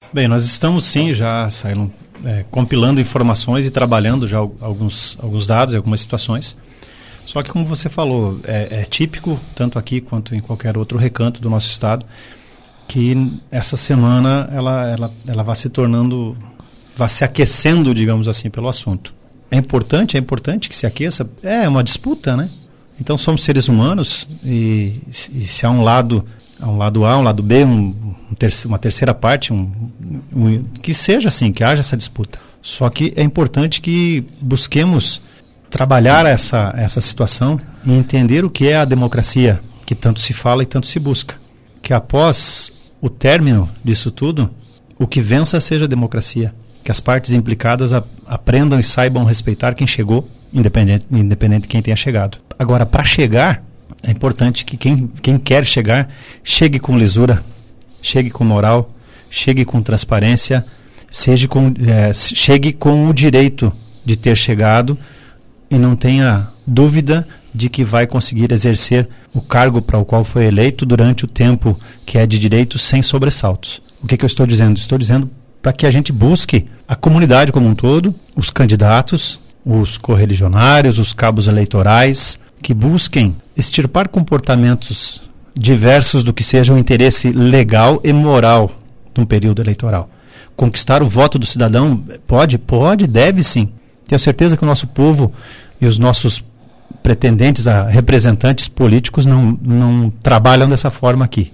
Bem, nós estamos sim já compilando informações e trabalhando já alguns dados e algumas situações. Só que, como você falou, é típico, tanto aqui quanto em qualquer outro recanto do nosso estado, que essa semana ela vai se aquecendo, digamos assim, pelo assunto. É importante que se aqueça. É uma disputa, né? Então somos seres humanos e se há um lado A, um lado B, uma terceira parte, que seja assim, que haja essa disputa. Só que é importante que busquemos trabalhar essa situação e entender o que é a democracia, que tanto se fala e tanto se busca. Que após o término disso tudo, o que vença seja a democracia. Que as partes implicadas aprendam e saibam respeitar quem chegou, independente de quem tenha chegado. Agora, para chegar, é importante que quem quer chegar, chegue com lisura, chegue com moral, chegue com transparência, chegue com o direito de ter chegado e não tenha dúvida de que vai conseguir exercer o cargo para o qual foi eleito durante o tempo que é de direito sem sobressaltos. O que eu estou dizendo? Estou dizendo para que a gente busque a comunidade como um todo, os candidatos, os correligionários, os cabos eleitorais, que busquem extirpar comportamentos diversos do que seja um interesse legal e moral num período eleitoral. Conquistar o voto do cidadão pode, deve sim. Tenho certeza que o nosso povo e os nossos pretendentes a representantes políticos não trabalham dessa forma aqui.